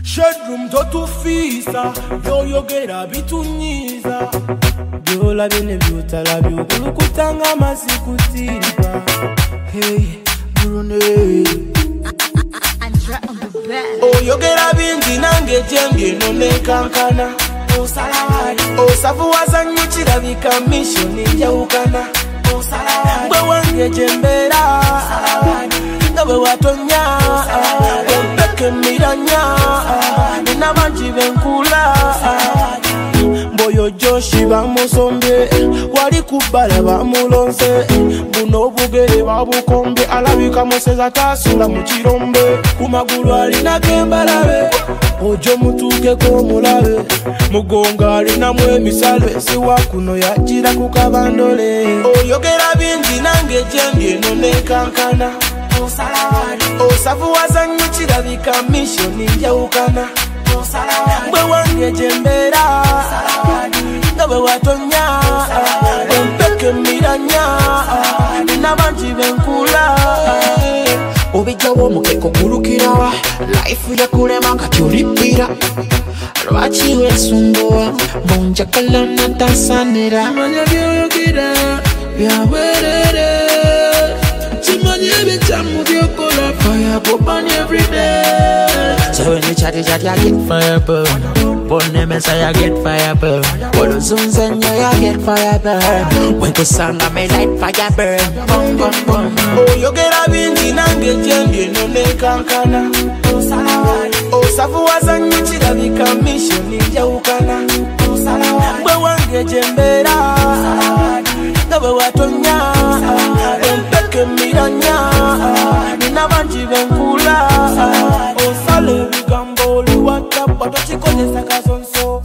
Shedroom totufisa byoyogera bitunyiza byola bene byotala byokulukutanga masikutirwa. Hey Brune oyogera bingi nange jembye nonekankana osalawali osavuwaza nnyo kirabika mishoni njawukana bwe wange jembera nga bwe watonya wempeke miranya nina bangi benkula mboyo joshi bamusombe wali kubala bamulonse buno obugere babukombe alabika museza tasula mu kirombe ku magulu alinako embalabe ojo mutuukeko omulabe mugonga alinamu emisale siwa kuno yagira ku kabandole oyogera bingi nange jembye nonekankana osavuwaza nnyo kirabika mishoni njawukana bwe wange jembera nga bwe watonya wempeke miranya nina bangi benkula obijjawo omukeko gulukirawa life yakulema kati olipira lwaki wesumbuwa bonjakala natasanira manya byoyogera byawerere kimanye ebitamu byokola fire burn everyday. So when you chatty chatty, I get fire burn. Burn them as I get fire burn. All the zones and I get fire burn. When the song I may light fire burn. Bum bum bum. Oh, you get a bingy nange jembye nonekankana osavuwaza nnyo kirabika mishoni njawukana bwe wange jembera nga bwe watonya wempeke miranya nina bangi benkula osala ebigambo oliwatabwa tokikozesa kasonso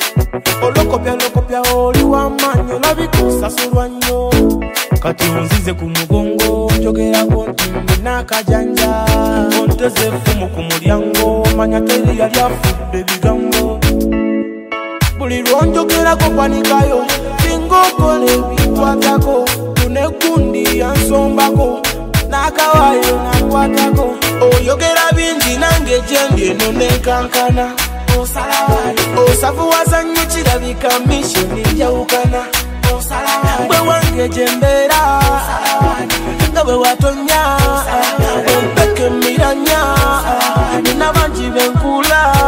olokopya oli w'amaanyi olabika osasulwa nnyo kati onzize ku mugongo njogerako nti nina akajanja onteze effumu ku mulyango manya teri yali afudde ebigambo buli lwonjogerako kwanikayo singokola ebikwatako tunekundi yansombako n'akawayo nakwatako oyogera bingi nange jembye nonekankana osavuwaza nnyo kirabika mishoni njawukana bwe wange jembera nga bwe watonya wempeke miranya nina bangi benkula